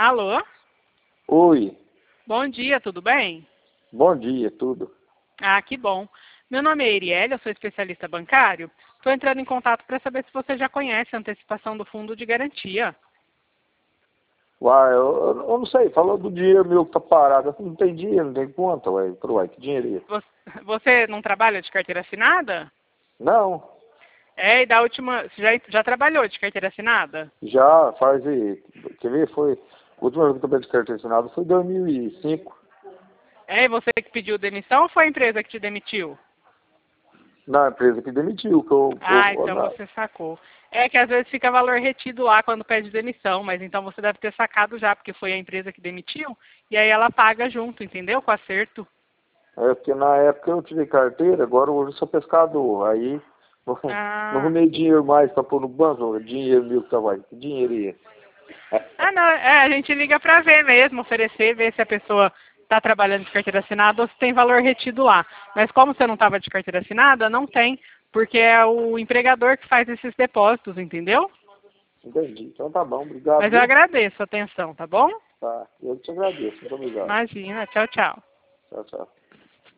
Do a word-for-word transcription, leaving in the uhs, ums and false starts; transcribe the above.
Alô? Oi, Bom dia, tudo bem? bom dia, tudo. Ah, que bom. Meu nome é Erielle, eu sou especialista bancário. Estou entrando em contato para saber se você já conhece a antecipação do fundo de garantia. Uai, eu, eu não sei, falou do dinheiro meu que tá parado. Não tem dinheiro, não tem conta, uai. Pro uai, que dinheiro é esse? Você você não trabalha de carteira assinada? Não, É, e da última. Você já, já trabalhou de carteira assinada? já faz, e- quer ver, foi, a última vez que eu trabalhei de carteira assinada foi em dois mil e cinco. É, e você que pediu demissão ou foi a empresa que te demitiu? Na empresa que demitiu, que eu, Ah, eu, então na- você sacou. É que às vezes fica valor retido lá quando pede demissão, mas então você deve ter sacado já, porque foi a empresa que demitiu, e aí ela paga junto, entendeu? Com acerto. é porque na época eu tirei carteira, agora hoje eu sou pescador. Aí não Ah. arrumei dinheiro mais pra pôr no banco, dinheiro meu que tava aí, que dinheiro é esse? Ah, não, é, a gente liga para ver mesmo, oferecer, ver se a pessoa está trabalhando de carteira assinada ou se tem valor retido lá. Mas como você não estava de carteira assinada, não tem, porque é o empregador que faz esses depósitos, entendeu? Entendi, então tá bom, obrigado, Mas eu viu? agradeço a atenção, tá bom? Tá, eu te agradeço, muito obrigado. Imagina, tchau, tchau. Tchau, tchau.